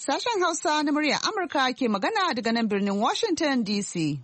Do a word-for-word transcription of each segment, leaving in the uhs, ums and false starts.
Sashen Hausa na muryar Amurka ke magana daga nan birnin Washington D C.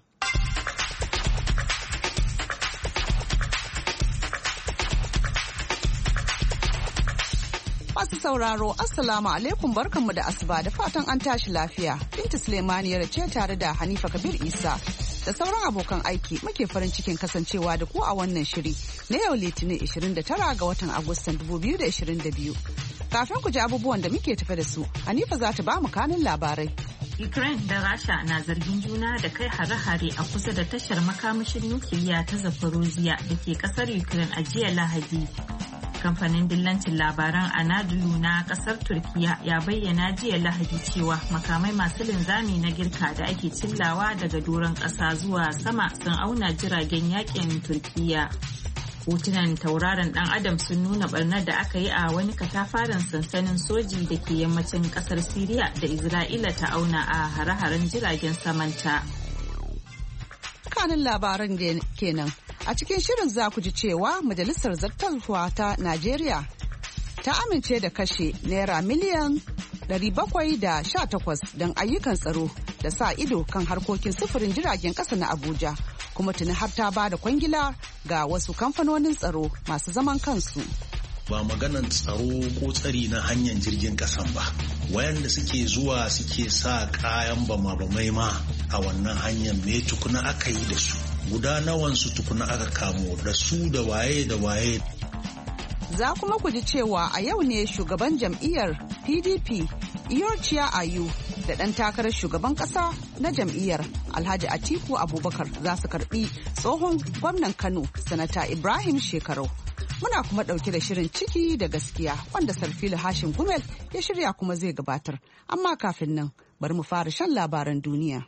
Masu sauraro, Assalamu alaikum barkanmu da asuba da fatan an tashi lafiya. Binta Suleimaniyar ce tare da Hanifa Kabir Isa da sauran abokan aiki muke farin cikin kasancewa da ku a wannan shiri na yau Litinin ishirin da tara ga watan Agustan dubu biyu da ishirin da biyu. Kafin ku ji abubuwan da muke tafe da su, Hanifa za ta ba mu kanin labarai. Ukraine da Rasha na zargin juna da kai hare-hare a kusa da tashar makamashin nukiliya ta Zaporozhye da ke kasar Ukraine a jiya Lahadi. Kamfanin dillancin labaran Anadolu na kasar Turkiya ya bayyana jiya Lahadi cewa makamai masu linzami na girka da ake cillawa daga doron ƙasa zuwa sama sun auna jiragen yakin Turkiya. Hotunan tauraron dan adam sun nuna barnar da aka yi a wani katafaren sansanin soji da ke yammacin kasar Siriya da Isra'ila ta auna a hare-haren jiragen samanta. Kanin labaran kenan. A cikin shirin za ku ji cewa Majalisar Zartarwa ta Najeriya ta amince da kashe naira miliyan ɗari bakwai da sha takwas don ayyukan tsaro da sa ido kan harkokin sufurin jiragen ƙasa na Abuja, kuma tuni har ta ba da kwangila ga wasu kamfanonin tsaro masu zaman kansu. Ba maganan tsaro ko tsari na hanyar jirgin kasan ba, wayanda suke zuwa suke sa kayan bama-bamai ma a wannan hanyar me tukuna aka yi da su, guda nawansu tukuna aka kamo da su da waye da waye. Za kuma ku ji cewa a yau ne shugaban jam'iyyar P D P Iyorchia Ayu da ɗan takarar shugaban ƙasa na jam'iyyar Alhaji Atiku Abubakar za su karɓi tsohon gwamnan Kano Sanata Ibrahim Shekarau. Muna kuma ɗauke da shirin ciki da gaskiya wanda Sarfilu Hashim Gumel ya shirya kuma zai gabatar. Amma kafin nan bari mu fara shan labaran duniya.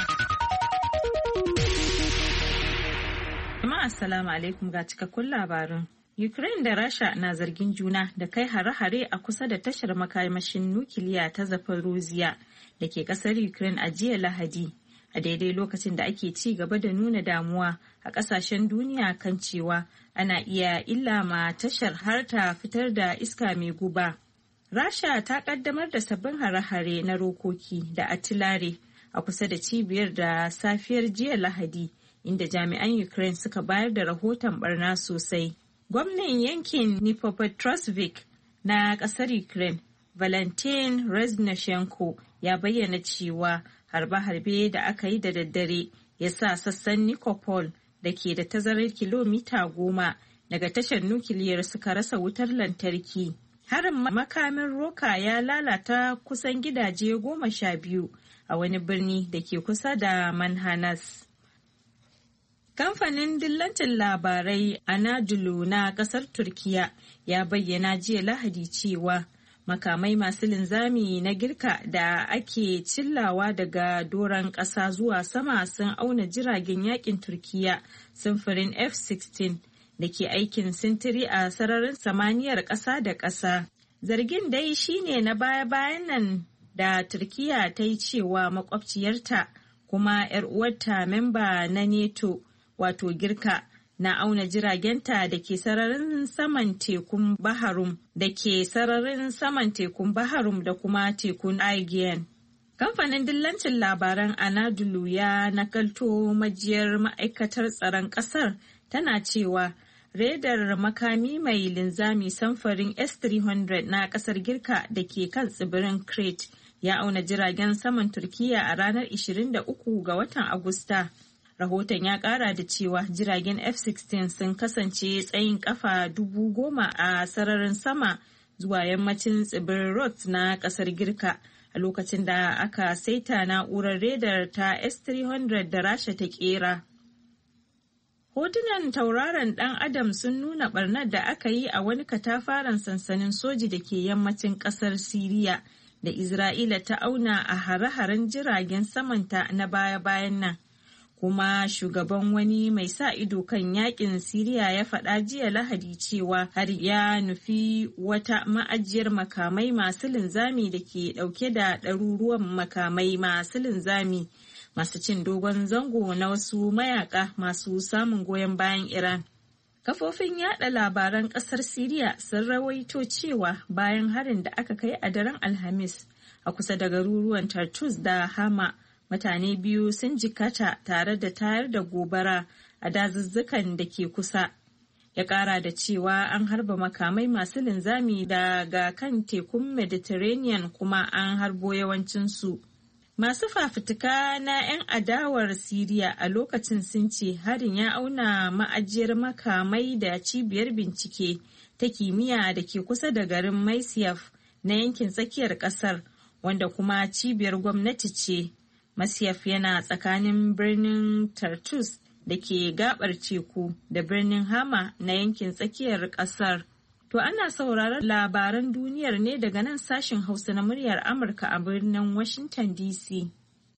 Jama'a assalamu alaikum ga cikakkun labarin. Ukraine da Rasha na zargin juna da kai hare-hare a kusa da tashar makamashin nukiliya ta Zaporozhye da ke kasar Ukraine a jiya Lahadi, a daidai lokacin da ake ci gaba da nuna damuwa a kasashen duniya kan cewa ana iya illa ma tashar har ta fitar da iska mai guba. Rasha ta kaddamar da sabbin hare-hare na rokoki da atilare a kusa da cibiyar da safiyar jiya Lahadi, inda jami'an Ukraine suka bayar da rahoton barna sosai. Gwamnan yankin Dnipropetrovsk na ƙasar Ukraine, Valentin Reznashenko, ya bayyana cewa harbe-harbe da aka yi da daddare ya sa sassan Nikopol da ke da tazarar kilomita goma daga tashar nukiliyar suka rasa wutar lantarki. Harin makamin roka ya lalata kusan gidaje goma sha biyu a wani birni da ke kusa da Manhanas. Kamfanin dillancin labarai Anadolu na kasar Turkiya ya bayyana jiya Lahadi cewa makamai masu linzami na girka da ake cillawa daga doron ƙasa zuwa sama sun auna jiragen yakin Turkiya samfurin F sixteen da ke aikin sintiri a sararin samaniyar ƙasa da ƙasa. Zargin dai shine na baya-bayan nan da Turkiya ta yi cewa makwabciyarta kuma 'yar uwarta memba na NATO wato Girka na auna jiragenta da ke sararin saman tekun Baharum da ke sararin saman tekun Baharum da kuma tekun Aegean. Kamfanin dillancin labaran Anadolu ya nakalto majiyar ma'aikatar tsaron ƙasar tana cewa redar makami mai linzami samfarin S three hundred na ƙasar Girka da ke kan tsibirin Crete ya auna jiragen saman Turkiya a ranar ishirin da uku ga watan Agusta. Rahoton ya kara da cewa jiragen F sixteen sun kasance tsayin kafa dubu goma a sararin sama zuwa yammacin tsibirin Roth na kasar Girka a lokacin da aka saita na'urar redar ta S three hundred da Rasha ta kera. Hotunan tauraron dan adam sun nuna barnar da aka yi a wani katafaren sansanin soji da ke yammacin kasar Siriya da Isra'ila ta auna a hare-haren jiragen samanta na baya-bayan nan. Kuma shugaban wani mai sa ido kan yakin Siriya ya faɗa jiya Lahadi cewa har ya nufi wata ma'ajiyar makamai masu linzami da ke ɗauke da ɗaruruwan makamai masu linzami masu cin dogon zango na wasu mayaka masu samun goyon bayan Iran. Kafofin yada labaran kasar Siriya sun rawaito cewa bayan harin da aka kai a daren Alhamis a kusa da garuruwan Tartus da Hama. Mutane biyu sun jikata tare da tayar da gobara a dazuzzukan da ke kusa. Ya kara da cewa an harba makamai masu linzami daga kan tekun Mediterranean kuma an harbo yawancinsu. Masu fafutuka na 'yan adawar Siriya a lokacin sun ce harin ya auna ma'ajiyar makamai da cibiyar bincike ta kimiyya da ke kusa da garin Masyaf na yankin tsakiyar kasar, wanda kuma cibiyar gwamnati ce. Masyaf yana tsakanin birnin Tartus da ke gabar teku da birnin Hama na yankin tsakiyar kasar. To ana sauraron labaran duniyar ne daga nan sashen Hausa na muryar Amurka a birnin Washington D C.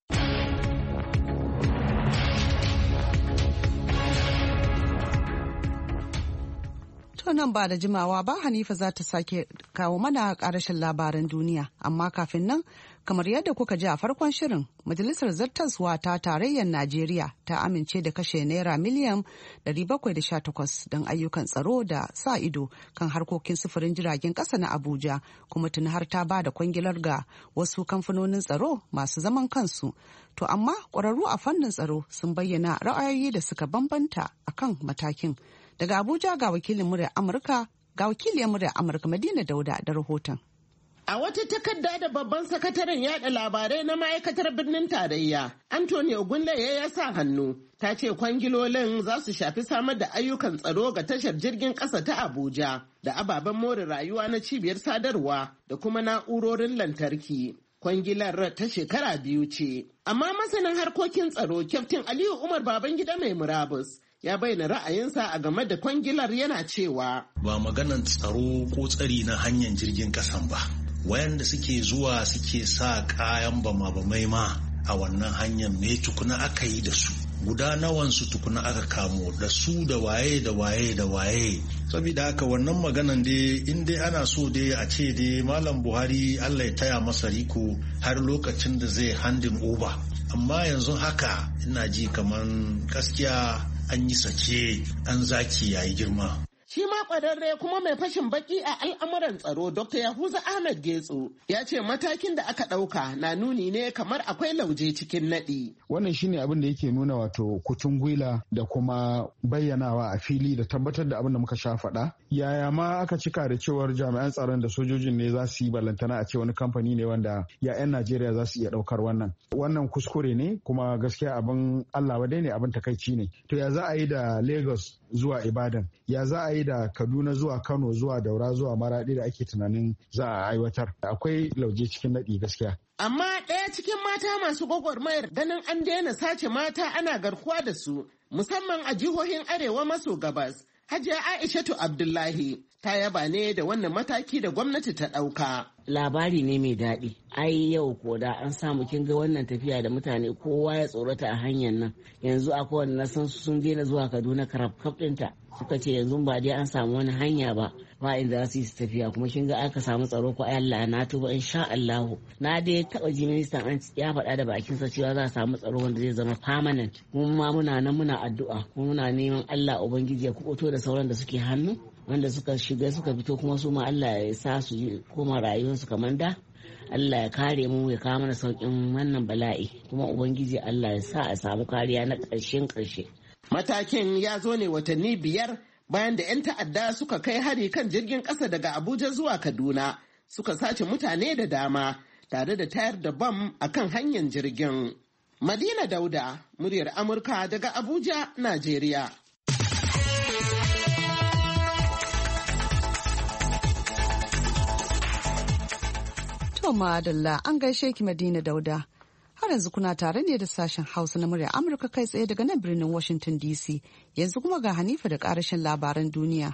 To nan ba da jimawa ba Hanifa za ta sake kawo mana karashin labaran duniya, amma kafin nan kamar yadda kuka ji a farkon shirin, Majalisar Zartaswa ta Tarayyar Najeriya ta amince da kashe naira miliyan ɗari bakwai da sha takwas don ayyukan tsaro da sa ido kan harkokin sufurin jiragen ƙasa na Abuja, kuma tuni har ta ba da kwangilar ga wasu kamfanonin tsaro masu zaman kansu. To amma ƙwararru a fannin tsaro sun bayyana ra'ayoyi da suka bambanta akan matakin. Daga Abuja ga wakilin muryar Amurka, ga wakiliyar muryar Amurka Madina Dauda da rahoton. A wata takarda da babban sakataren yada labarai na ma'aikatar birnin tarayya, Anthony Ogunleye ya sa hannu, ta ce kwangilolin za su shafi samar da ayyukan tsaro ga tashar jirgin ƙasa ta Abuja da ababen more rayuwa na cibiyar sadarwa da kuma na'urorin lantarki. Kwangilar ta shekara biyu ce. Amma masanin harkokin tsaro, Kyaftin Aliyu Umar Babangida mai murabus, ya bayyana ra'ayinsa a game da kwangilar yana cewa ba maganan tsaro ko tsari na hanyar jirgin kasan ba, wayanda suke zuwa suke sa kayan bama-bamai ma a wannan hanyar me tukuna aka yi da su, guda nawansu tukuna aka kamo da su da waye da waye da waye. Saboda haka wannan maganan dai in dai ana so dai a ce dai Malam Buhari Allah ya taya masa riko har lokacin da zai handin over, amma yanzu haka ina ji kaman gaskiya an yi sake an zaki yayi girma. Shi ma ƙwararre kuma mai fashin baki a al'amuran tsaro Doctor Yahuza Ahmed Getso ya ce matakin da aka ɗauka na nuni ne kamar akwai lauje cikin naɗi. Wannan shine abin da yake nuna wato kutun gwila da kuma bayyanawa a fili da tabbatar da abin da muka sha faɗa. Yaya ma aka cika da cewar jami'an tsaron da sojojin ne za su yi ballantana a ce wani kamfani ne wanda ya'yan Najeriya za su iya ɗaukar wannan. Wannan kuskure ne kuma gaskiya abin Allah wadai ne, abin takaici ne. To ya za a yi da Lagos zuwa Ibadan? Ya za a yi da Kaduna zuwa Kano zuwa Daura zuwa Maradi da ake tunanin za a aiwatar? Akwai lauje cikin naɗi gaskiya. Amma ɗaya cikin mata masu gwagwarmayar ganin an daina sace mata ana garkuwa da su, musamman a jihohin Arewa maso gabas, Hajiya Aishatu Abdullahi ta yaba ne da wannan mataki da gwamnati ta ɗauka. Labari ne mai daɗi. Ai yau ko da an samu kin ga wannan tafiya da mutane kowa ya tsorata a hanyar nan. Yanzu akwai wanda na san sun daina zuwa Kaduna karab kaf ɗinta. Suka ce yanzu ba dai an samu wani hanya ba ba inda za su yi tafiya, kuma kin ga aka samu tsaro ko Allah na tuba insha Allahu. Na dai taɓa ji ministan an ya faɗa da bakinsa cewa za a samu tsaro wanda zai zama permanent. Kuma ma muna nan muna addu'a kuma muna neman Allah Ubangiji ya kuɓuto da sauran da suke hannu wanda suka shiga suka fito, kuma su ma Allah ya sa su koma rayuwarsu kamar da. Allah ya kare mu ya kawo mana sauƙin wannan bala'i, kuma Ubangiji Allah ya sa a samu kariya na ƙarshen ƙarshe. Matakin ya zo ne watanni biyar bayan da 'yan ta'adda suka kai hari kan jirgin ƙasa daga Abuja zuwa Kaduna, suka sace mutane da dama tare da tayar da bam a kan hanyar jirgin. Madina Dauda, muryar Amurka daga Abuja, Najeriya. To madalla, an gaishe ki Madina Dauda. Har yanzu kuna tare ne da sashen Hausa na murya Amurka kai tsaye daga nan birnin Washington D C. Yanzu kuma ga Hanifa da ƙarashin labaran duniya.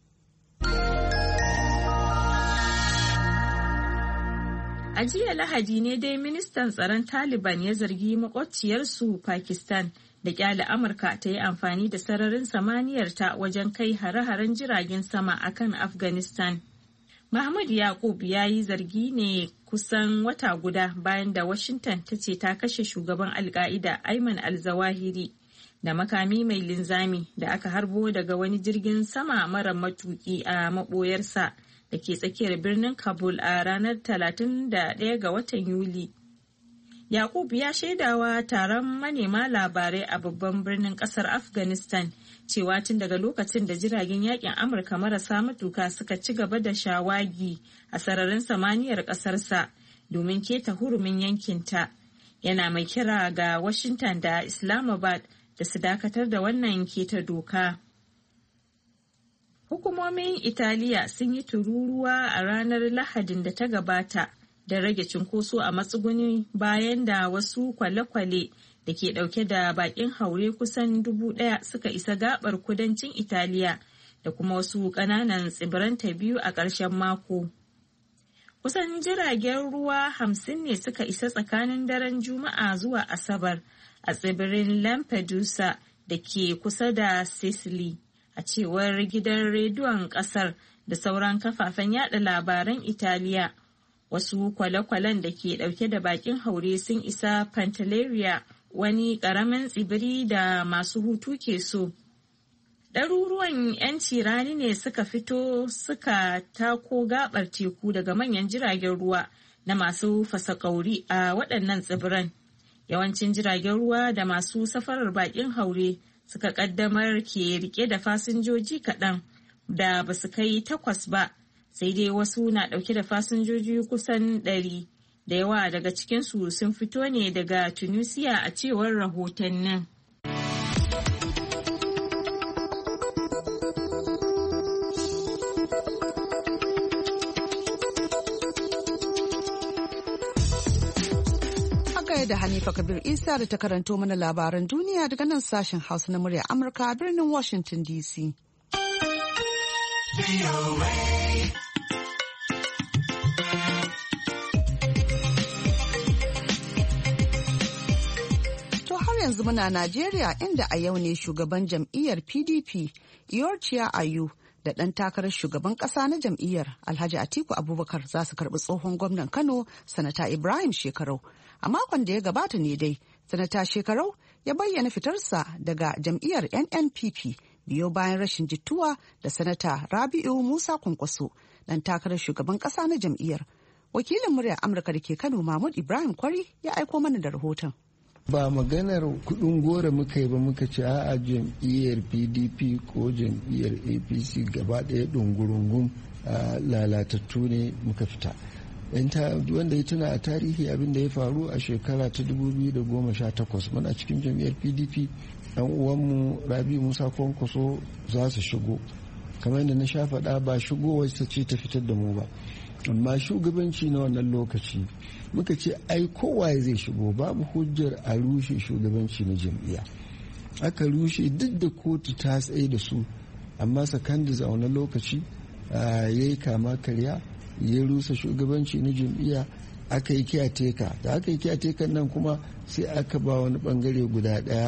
A jiya Lahadi ne dai ministan tsaron Taliban ya zargi makwabciyarsu Pakistan da kyale Amurka ta yi amfani da sararin samaniyarta wajen kai hare-haren jiragen sama akan Afghanistan. Mahmud Yaqub ya yi zargi ne kusan wata guda bayan da Washington ta ce ta kashe shugaban Al-Qaida Ayman al-Zawahiri da makami mai linzami da aka harbo daga wani jirgin sama mara matuki a maboyarsa da ke tsakiyar birnin Kabul a ranar talatin da ɗaya ga watan Yuli. Yakub ya shaidawa taron manema labarai a babban birnin ƙasar Afghanistan cewa tun daga lokacin da jiragen yakin Amurka marasa matuka suka ci gaba da shawagi a sararin samaniyar ƙasarsa domin keta hurumin yankinta, yana mai kira ga Washington da Islamabad da su dakatar da wannan keta doka. Hukumomin Italiya sun yi tururuwa a ranar Lahadin da ta gabata da rage cunkoso a matsuguni bayan da wasu kwale-kwale da ke dauke da bakin haure kusan dubu daya suka isa gabar kudancin Italiya da kuma wasu kananan tsibiranta biyu a ƙarshen mako. Kusan jiragen ruwa hamsin ne suka isa tsakanin daren Juma'a zuwa Asabar a tsibirin Lampedusa da ke kusa da Sicily, a cewar gidan rediyon ƙasar da sauran kafafen yada labaran Italiya. Wasu kwale-kwalen da ke dauke da bakin haure sun isa Pantelleria, wani karamin tsibiri da masu hutu ke so. Ɗaruruwan 'yanci rani ne suka fito suka tako gabar teku daga manyan jiragen ruwa na masu fasa ƙauri a waɗannan tsibiran. Yawancin jiragen ruwa da masu safarar bakin haure suka ƙaddamar ke rike da fasinjoji kaɗan da ba su kai takwas ba. Sai dai wasu na ɗauke da fasinjoji kusan ɗari, da yawa daga cikinsu sun fito ne daga Tunisia a cewar rahotannin. Haka da Hanifa Kabir Isa da ta karanto mana labaran duniya daga nan sashen Hausa na murya Amurka a birnin Washington D C. Yanzu muna Najeriya, inda a yau ne shugaban jam'iyyar P D P Iyorchia Ayu da ɗan takarar shugaban ƙasa na jam'iyyar Alhaji Atiku Abubakar za su karɓi tsohon gwamnan Kano Sanata Ibrahim Shekarau. A makon da ya gabata ne dai Sanata Shekarau ya bayyana fitarsa daga jam'iyyar N N P P biyo bayan rashin jituwa da Sanata Rabi'u Musa Kwankwaso, ɗan takarar shugaban ƙasa na jam'iyyar. Wakilin muryar Amurka da ke Kano Mahmud Ibrahim Kwari ya aiko mana da rahoton. Ba maganar kudin gora muka yi ba, muka ce a jam'iyyar P D P ko jam'iyyar A P C gaba ɗaya ɗungurungun lalatattu ne muka fita. Wanda ya tuna a tarihi abin da ya faru a shekara ta dubu biyu da goma sha takwas, muna cikin jam'iyyar P D P, ɗan uwanmu Rabi Musa Kwankwaso za su shigo. Kamar yadda na sha faɗa, ba shigowar ta ce ta fitar da mu ba, amma shugabanci na wannan lokaci muka ce ai kowaye zai shigo, babu hujjar a rushe shugabanci na jam'iyya. Aka rushe duk da kotu ta tsaye da su, amma sakandis a wannan lokaci ya yi kama karya, ya rusa shugabanci na jam'iyya, aka yi kiyateka. Da aka yi kiyatekan nan kuma sai aka ba wani bangare guda daya.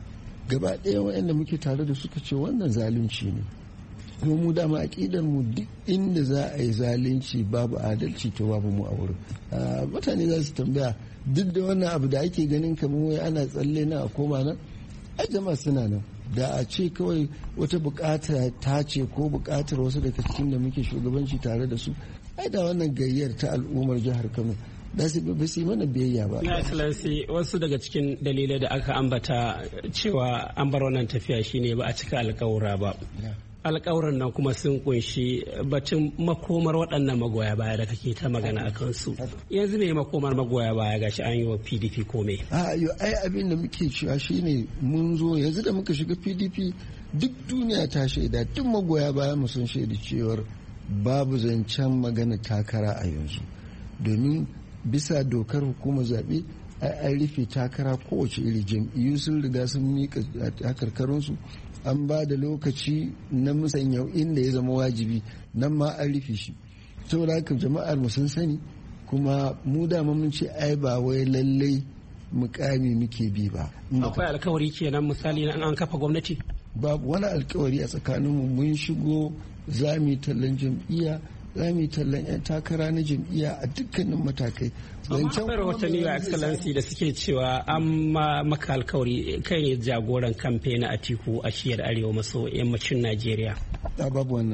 Gaba ɗaya waɗanda muke tare da suka ce wannan zalunci ne. kuma mu dama aƙidar mu duk inda za a yi zalunci babu adalci to babu mu a wurin. Mutane za su tambaya duk da wannan abu da ake ganin kamar wai ana tsalle na a koma nan, ai jama'a suna nan. Da a ce kawai wata bukata ta ce ko bukatar wasu daga cikin da muke shugabanci tare da su, ai da wannan gayyar ta al'ummar jihar Kano da su ba su yi mana biyayya ba. Na Excellency, wasu daga cikin dalilai da aka ambata cewa an bar wannan tafiya shine ba a cika alƙawura ba. Alƙawuran nan kuma sun kunshi batun makomar waɗannan magoya baya da kake ta magana a kansu. Yanzu ne makomar magoya baya gashi an yi wa P D P kome. A yo ai abin da muke cewa shine mun zo yanzu da muka shiga P D P duk duniya ta shaida, duk magoya baya mu sun shaida cewar babu zancen magana takara a yanzu. Domin bisa dokar hukumar zaɓe an rufe takara kowace iri, jam'iyyu sun riga sun miƙa takarkarunsu, an ba da lokaci na musanya inda ya zama wajibi, nan ma an rufe shi. Saboda haka jama'ar mu sun sani, kuma mu dama mun ce ai ba wai lallai mukami muke bi ba. Akwai alkawari kenan misali na an kafa gwamnati? Babu wani alkawari a tsakaninmu. Mun shigo za mu yi tallan jam'iyya, za mu yi tallan 'yan takara na jam'iyya a dukkanin matakai. Amma akwai rahotanni wa Excellency da suke cewa an maka alkawari kai ne jagoran kamfe na Atiku a shiyar arewa maso yammacin Najeriya. A babu wannan.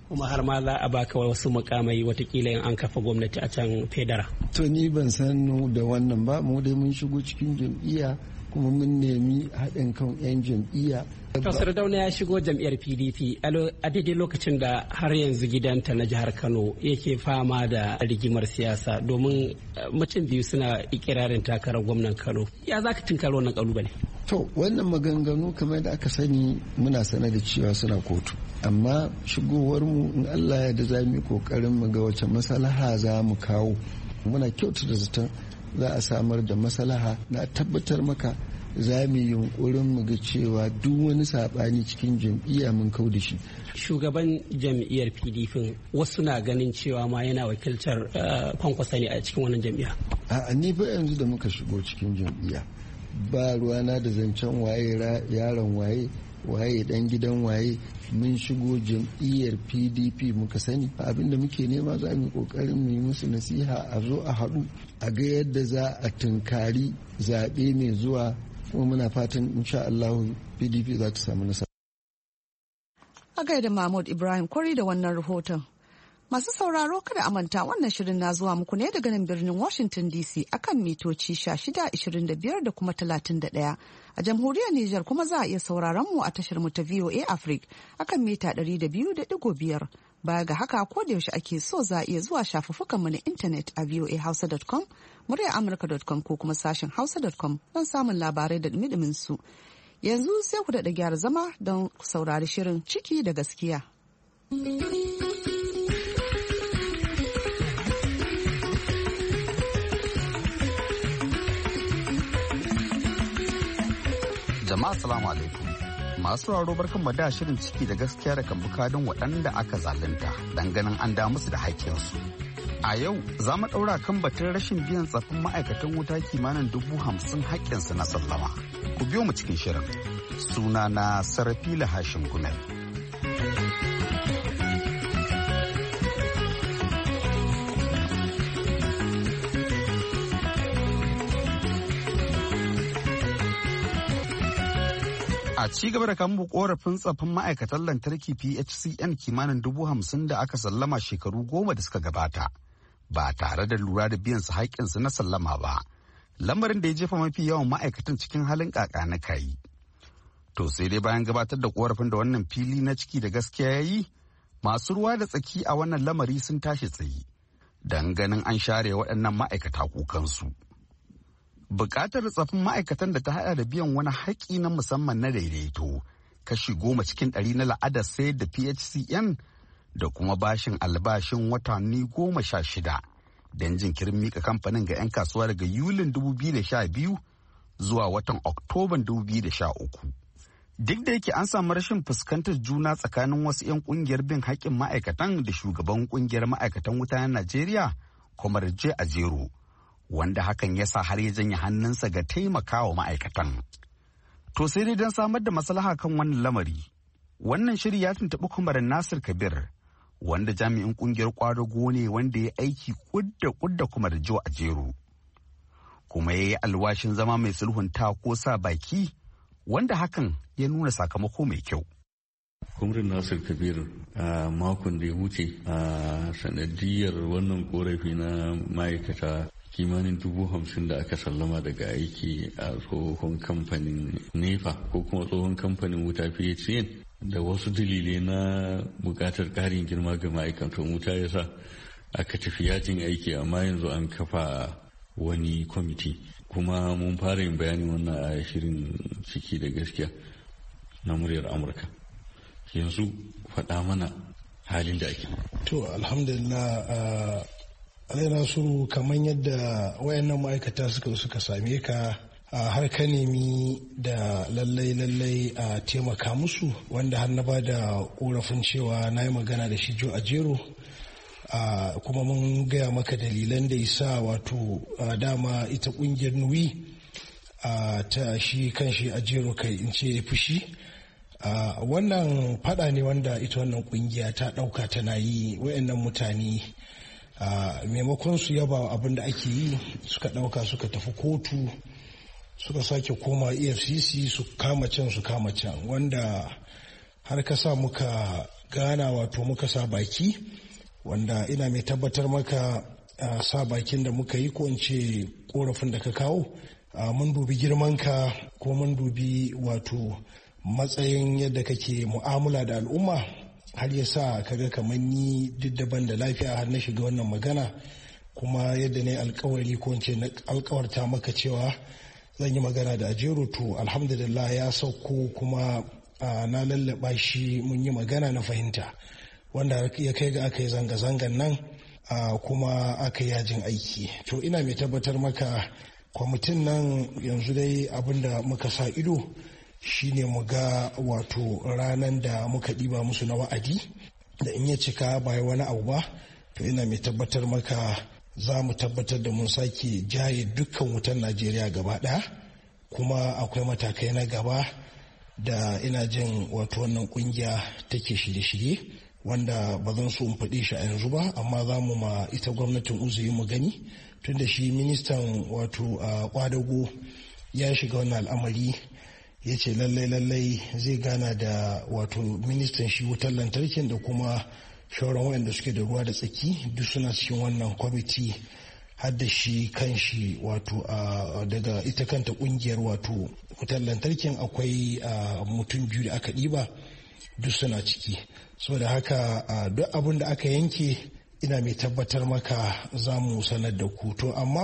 kuma har ma za a baka wasu mukamai watakila in an kafa gwamnati a can federa. To ni ban san da wannan ba, mu dai mun shigo cikin jam'iyya kuma mun nemi haɗin kan 'yan jam'iyya. To Sardauna ya shigo jam'iyyar P D P a daidai lokacin da har yanzu gidanta na jihar Kano yake fama da rigimar siyasa domin mutum biyu suna ikirarin takarar gwamnan Kano. Ya za ka tunkari wannan kalubale? To wannan maganganu kamar da aka sani muna sanar da cewa suna kotu. Amma shigowar mu in Allah ya da za mu yi kokarin mu ga wace maslaha za mu kawo. Muna kyautata zaton za a samar da maslaha na tabbatar maka za mu yi yunkurin mu ga cewa duk wani sabani cikin jam'iyya mun kau da shi. Shugaban jam'iyyar P D P wasu na ganin cewa ma yana wakiltar Kwankwasa ne a cikin wannan jam'iyya. A'a ni ba yanzu da muka shigo cikin jam'iyya ba ruwana da zancen waye yaron waye waye dan gidan waye, mun shigo jam'iyyar P D P muka sani abinda muke nema za mu yi kokarin mu yi musu nasiha a zo a haɗu a ga yadda za a tunkari zaɓe mai zuwa, kuma muna fatan insha Allah P D P za ta samu nasara. A gaida Mahmud Ibrahim Kwari da wannan rahoton. Masu sauraro kada a manta wannan shirin na zuwa muku ne daga nan birnin Washington D C akan mitoci shida ishirin da biyar da kuma talatin da ɗaya. A jamhuriyar Nijar kuma za a iya sauraron mu a tashar mu ta V O A Africa akan mita ɗari da biyu da ɗigo biyar. Baya ga haka ko da yaushe ake so za a iya zuwa shafuffukan mu na intanet a voa hausa dot com, muryar amurka dot com ko kuma sashen hausa dot com don samun labarai da dumi su. Yanzu sai ku daɗa gyara zama don ku saurari shirin ciki da gaskiya. Jama'a salamu alaikum. Masu sauraro barkan mu da shirin ciki da gaskiya da kan bukadin waɗanda aka zalunta dan ganin an da musu da haƙƙinsu. A yau za mu ɗaura kan batun rashin biyan tsaffin ma'aikatan wuta kimanin dubu hamsin haƙƙinsu na sallama. Ku biyo mu cikin shirin. Suna na Sarfila Hashim Gumel. A ci gaba da kambu korafin tsaffin ma'aikatan lantarki P H C N kimanin dubu hamsin da aka sallama shekaru goma da suka gabata ba tare da lura da biyan su haƙƙinsu na sallama ba, lamarin da ya jefa mafi yawan ma'aikatan cikin halin ƙaƙa na kayi. To sai dai bayan gabatar da korafin da wannan fili na ciki da gaskiya ya yi, masu ruwa da tsaki a wannan lamari sun tashi tsaye don ganin an share waɗannan ma'aikata kukansu. Bukatar tsafin ma'aikatan da ta hada da biyan wani haƙƙi na musamman na daidaito kashi goma cikin ɗari na la'adar sayar da P H C N da kuma bashin albashin watanni goma sha shida don jinkirin mika kamfanin ga 'yan kasuwa daga Yulin dubu biyu da sha biyu zuwa watan Oktoban dubu biyu da sha uku. Duk da yake an samu rashin fuskantar juna tsakanin wasu 'yan kungiyar bin haƙƙin ma'aikatan da shugaban kungiyar ma'aikatan wuta na Najeriya, Kwamar J. Ajero, wanda hakan ya sa har ya janye hannunsa ga taimakawa ma'aikatan. To sai dai don samar da maslaha kan wannan lamari, wannan shiri ya tuntuɓi Kwamar Nasir Kabir, wanda jami'in ƙungiyar ƙwadago ne wanda ya aiki kudda kudda Kwamar Jo Ajero, kuma ya yi alwashin zama mai sulhunta ko sa baki, wanda hakan ya nuna sakamako mai kyau. Kwamar Nasir Kabir, a makon da ya wuce a sanadiyar wannan korafi na ma'aikata kimanin dubu hamsin da aka sallama daga aiki a tsohon kamfanin nefa ko kuma tsohon kamfanin wuta P H C N da wasu dalilai na bukatar karin girma ga ma'aikatan wuta ya sa aka tafi yajin aiki, amma yanzu an kafa wani kwamiti kuma mun fara yin bayanin wannan a shirin ciki da gaskiya na muryar Amurka. Yanzu faɗa mana halin da ake. To alhamdulillah Alai Nasiru, kamar yadda wayannan ma'aikata suka suka same ka har ka nemi da lallai lallai a taimaka musu, wanda har na ba da korafin cewa na yi magana da shi Jo Ajero, kuma mun gaya maka dalilan da yasa wato dama ita kungiyar nuwi ta shi kan shi Ajero kai in ce fushi. Wannan fada ne wanda ita wannan kungiya ta dauka tana yi wayannan mutane. Uh, maimakon su yaba abin da ake yi suka ɗauka suka tafi kotu suka sake koma E F C C su kama can su kama can, wanda har ka sa muka ghana wato muka sa baki, wanda ina mai tabbatar maka uh, sa bakin da muka yi ko in ce korafin da ka kawo uh, mun dubi girmanka ko mun dubi wato matsayin yadda kake mu'amala da al'umma har ya sa kaga kamar ni duk daban da lafiya har na shiga wannan magana, kuma yadda ne alkawari ko in ce na alkawarta maka cewa zan yi magana da Ajaero, to alhamdulillah ya sauko kuma uh, na lallaba shi mun yi magana na fahimta, wanda ya kai ga aka yi zanga-zangan nan uh, kuma aka yi yajin aiki. To ina mai tabbatar maka kwamitin nan yanzu dai abinda muka sa ido shine mu ga wato ranar da muka ɗiba musu na wa'adi da in ya cika ba wani abu ba, to ina mai tabbatar maka za mu tabbatar da mun sake jaye dukkan wutan Najeriya gaba ɗaya, kuma akwai matakai na gaba da ina jin wato wannan kungiya take shirye-shirye wanda ba zan so in faɗi shi a yanzu ba, amma za mu ma ita gwamnatin uzuri mu gani, tunda shi ministan wato a kwadago ya shiga wannan al'amari, ya ce lallai lallai zai gana da wato ministan shi wutar lantarkin da kuma shauran waɗanda suke da ruwa da tsaki, duk suna cikin wannan kwamiti, har da shi kan shi wato daga ita kanta kungiyar wato wutar lantarkin akwai mutum biyu da aka ɗiba, duk suna ciki. Saboda haka duk abin da aka yanke ina mai tabbatar maka za mu sanar da ku. To amma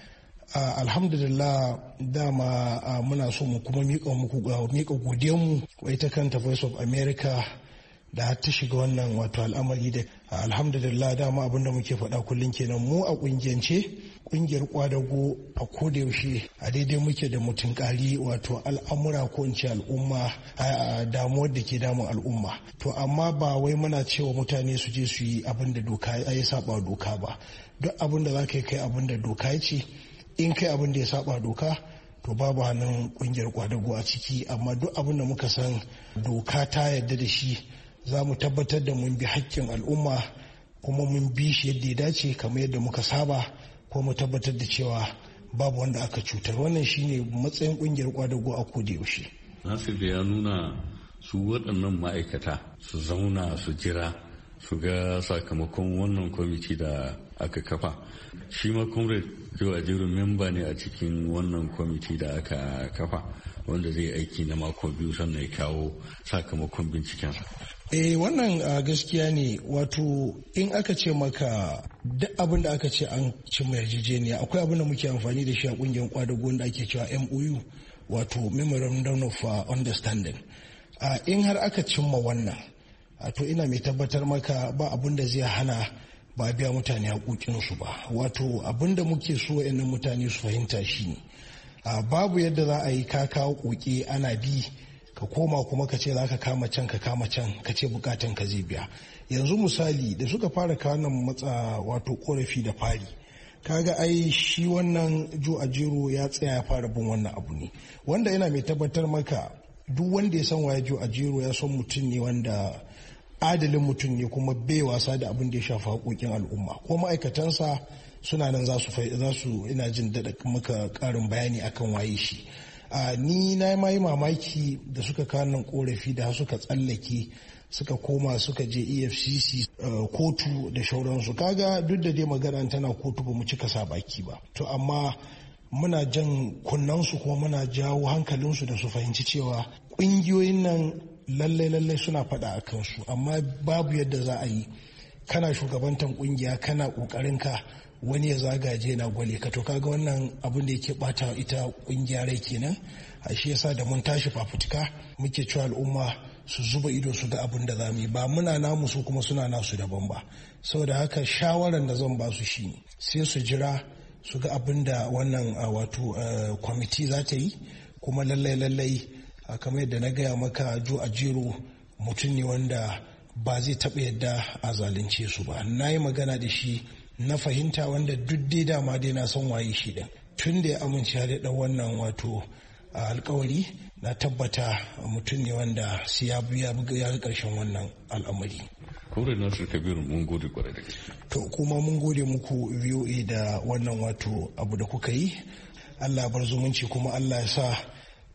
alhamdulillah dama muna so mu kuma miƙa godiyanmu wa ita kanta Voice of America da har ta shiga wannan wato al'amari da alhamdulillah dama abinda muke faɗa kullum kenan, mu a ƙungiyance ƙungiyar kwadago a kodayaushe a daidai muke da mutum ƙari wato al'amura ko in ce al'umma a damuwar da ke damun al'umma. To amma ba wai muna cewa mutane su je su yi abin da doka ya saba doka ba, duk abin da za ka yi kai abin da doka ya ce, in kai abin da ya saba doka to babu hannun ƙungiyar kwadago a ciki, amma duk abin da muka san doka ta yarda da shi za mu tabbatar da mun bi haƙƙin al'umma kuma mun bi shi yadda ya dace kamar yadda muka saba, ko mu tabbatar da cewa babu wanda aka cutar. Wannan shine matsayin ƙungiyar kwadago a koda yaushe. Nasir da ya nuna su waɗannan ma'aikata su zauna su jira su ga sakamakon wannan kwamiti da aka kafa. Shi ma comrade Joe Ajaero memba ne a cikin wannan kwamiti da aka kafa wanda zai aiki na mako biyu sannan ya kawo sakamakon bincikensa. Eh wannan uh, gaskiya ne, wato in aka ce maka duk abin da aka ce an cimma yarjejeniya akwai abin da muke amfani da shi a kungiyar kwadago da ake cewa M O U, wato Memorandum of uh, Understanding. Uh, in har aka cimma wannan uh, to ina mai tabbatar maka ba abin da zai hana ba biya mutane haƙoƙinsu ba. Wato abin da muke so wa'annan mutane su fahimta shi ne uh, babu yadda za a yi ka kawo ƙoƙi ana bi ka koma kuma ka ce za ka kama can ka kama can ka ce bukatan ka zai biya. Yanzu misali da suka fara kawo nan matsa wato korafi da fari, kaga ai shi wannan Joe Ajaero ya tsaya ya fara bin wannan abu ne, wanda yana mai tabbatar maka duk wanda ya san waye Joe Ajaero ya san mutum ne wanda adalin mutum ne kuma bai wasa da abin da ya shafa haƙoƙin al'umma, ko ma'aikatansa suna nan za su ina jin daɗa maka ƙarin bayani akan waye shi. Uh, ni na yi mamaki da suka kawo nan korafi da suka tsallake suka koma suka je E F C C uh, kotu da shauransu. Kaga duk da dai magana tana kotu ba mu cika sa baki ba, to amma muna jan kunnansu kuma muna jawo hankalinsu da su fahimci cewa ƙungiyoyin nan lallai lallai suna faɗa a kansu, amma babu yadda za a yi kana shugabantan ƙungiya kana ƙoƙarin ka wani ya zagaje na gwale ka, to kaga wannan abin da yake bata ita kungiya rai kenan. A shi yasa da mun tashi fafutuka muke cewa al'umma su zuba ido su ga abin da zamu yi, ba muna namu su kuma suna nasu daban ba. Saboda haka shawaran da zan ba su shine sai su jira su ga abin da wannan wato kwamiti za ta yi, kuma lallai lallai kamar yadda na gaya maka Joe Ajaero mutum ne wanda ba zai taɓa yadda a zalunce su ba. Na yi magana da shi na fahimta wanda duk dai dama dai na son waye shi din, tun da ya amince ya daɗa wannan wato alkawari, na tabbata mutum ne wanda sai ya biya ya ga ƙarshen wannan al'amari. Kore Nasir Kabiru mun gode kwarai da gaske. To kuma mun gode muku V O A da wannan wato abu da kuka yi. Allah bar zumunci kuma Allah ya sa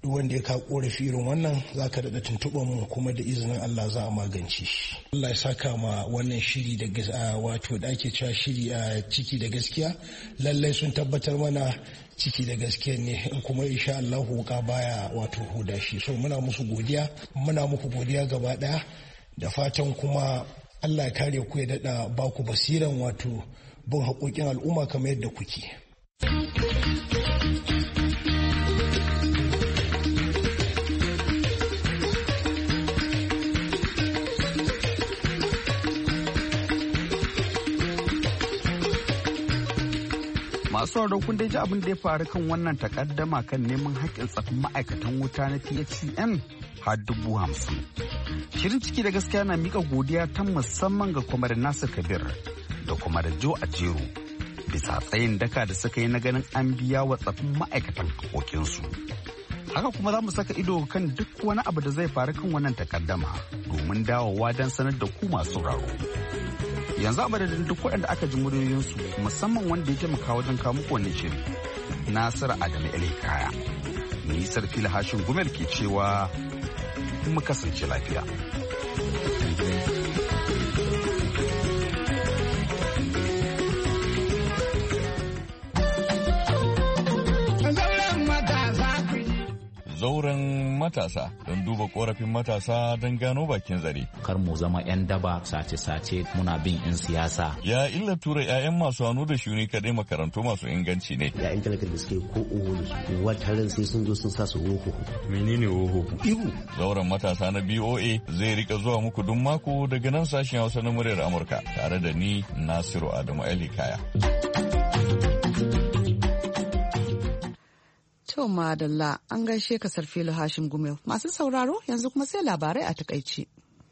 duk wanda ya ka korafi irin wannan za ka daɗa tuntuɓar mu kuma da izinin Allah za a magance shi. Allah ya saka ma wannan shiri da wato da ake cewa shiri a ciki da gaskiya lallai sun tabbatar mana ciki da gaskiya ne in kuma insha Allah wuka baya wato huda shi. So muna musu godiya muna muku godiya gaba ɗaya da fatan kuma Allah ya kare ku ya daɗa ba ku basiran wato bin haƙoƙin al'umma kamar yadda kuke. Masu sauraro kun dai ji abin da ya faru kan wannan takaddama kan neman haƙƙin tsafin ma'aikatan wuta na P H C N har dubu hamsin. Shirin ciki da gaskiya na mika godiya ta musamman ga Kwamar Nasir Kabir da Kwamar Jo Ajero bisa tsayin daka da suka yi na ganin an biya wa tsafin ma'aikatan haƙoƙinsu. Haka kuma za mu saka ido kan duk wani abu da zai faru kan wannan takaddama domin dawowa don sanar da ku masu sauraro. Yanzu a madadin duk waɗanda aka ji muryoyinsu musamman wanda ya taimaka wajen kawo muku wannan shiri Nasiru Adamu Elikaya. Nisar Fili Hashin Gumel ke cewa mu kasance lafiya. Zauren matasa don duba korafin matasa don gano bakin zare. Kar mu zama 'yan daba sace-sace muna bin 'yan siyasa. Ya illa tura 'ya'yan masu hannu da shuni kadai makarantu masu inganci ne. 'Ya'yan talakar da suke ko oho wataran sai sun zo sun sa su woho. Menene woho? Ihu. Zauren matasa na B O A zai rika zuwa muku duk mako daga nan sashen Hausa na muryar Amurka tare da ni Nasiru Adamu Elikaya. To madalla an gaishe ka Sarfilu Hashim Gumel. Masu sauraro yanzu kuma sai labarai a takaice.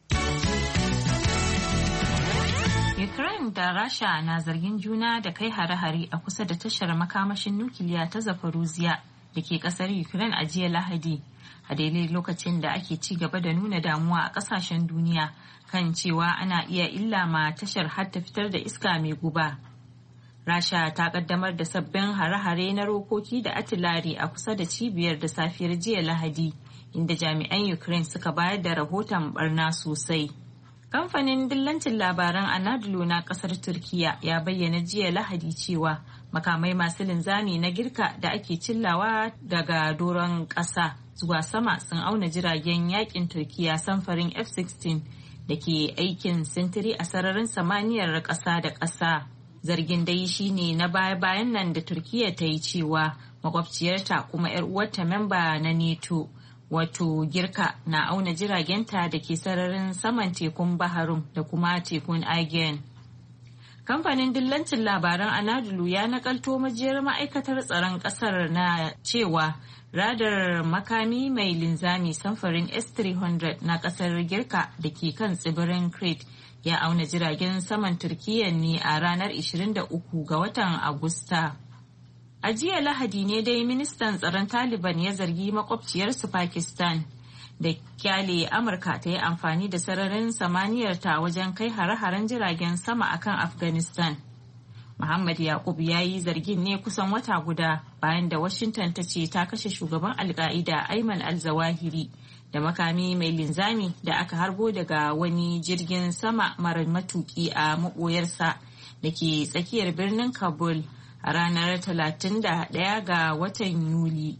Ukraine da Rasha na zargin juna da kai hare-hare a kusa da tashar makamashin nukiliya ta Zaporizhia da ke kasar Ukraine a jiya Lahadi. A daidai lokacin da ake ci gaba da nuna damuwa a kasashen duniya kan cewa ana iya illa ma tashar har ta fitar da iska mai guba. Rasha ta kaddamar da sabbin hare-hare na rokoki da atilari a kusa da cibiyar da safiyar jiya Lahadi, inda jami'an Ukraine suka bayar da rahoton barna sosai. Kamfanin dillancin labaran Anadolu na kasar Turkiya ya bayyana jiya Lahadi cewa makamai masu linzami na girka da ake cillawa daga doron ƙasa zuwa sama sun auna jiragen yakin Turkiya samfarin F sixteen da ke aikin sintiri a sararin samaniyar ƙasa da ƙasa. Zargin dai shine na baya-bayan nan da Turkiyya ta yi cewa makwabciyarta kuma 'yar uwarta memba na NATO wato Girka na auna jiragenta da ke sararin saman tekun Baharum da kuma tekun Aegean. Kamfanin dillancin labaran Anadolu ya nakalto majiyar ma'aikatar tsaron kasar na cewa radar makami mai linzami samfarin S three hundred na kasar Girka da ke kan tsibirin Crete ya auna jiragen saman Turkiyya ne a ranar ishirin da uku ga watan Agusta. A jiya Lahadi ne dai ministan tsaron Taliban ya zargi makwabciyarsu Pakistan da kyale Amurka ta yi amfani da sararin samaniyarta wajen kai hare-haren jiragen sama akan Afghanistan. Muhammad Yaqub ya yi zargin ne kusan wata guda bayan da Washington ta ce ta kashe shugaban Al-Qaida Ayman al-Zawahiri da makami mai linzami da aka harbo daga wani jirgin sama mara matuki a maɓoyarsa da ke tsakiyar birnin Kabul a ranar talatin da ɗaya ga watan Yuli.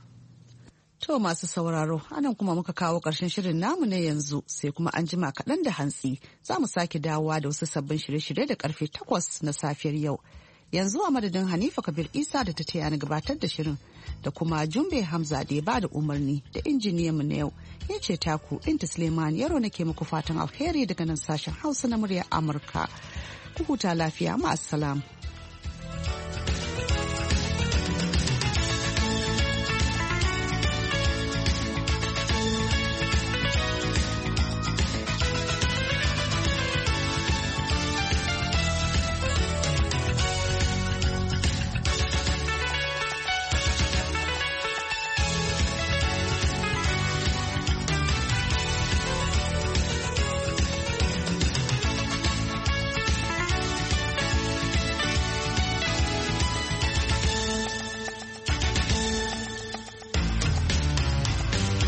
To masu sauraro, anan kuma muka kawo ƙarshen shirin namu na yanzu sai kuma an jima kaɗan da hantsi za mu sake dawowa da wasu sabbin shirye-shirye da karfe takwas na safiyar yau. Yanzu a madadin Hanifa Kabir Isa da ta taya ni gabatar da shirin da kuma Jumbe Hamza da ya ba da umarni da injiniyan mu na yau ya ce taku Binta Suleiman yaro nake muku fatan alheri daga nan sashen Hausa na muryar Amurka. Ku huta lafiya, ma'assalam.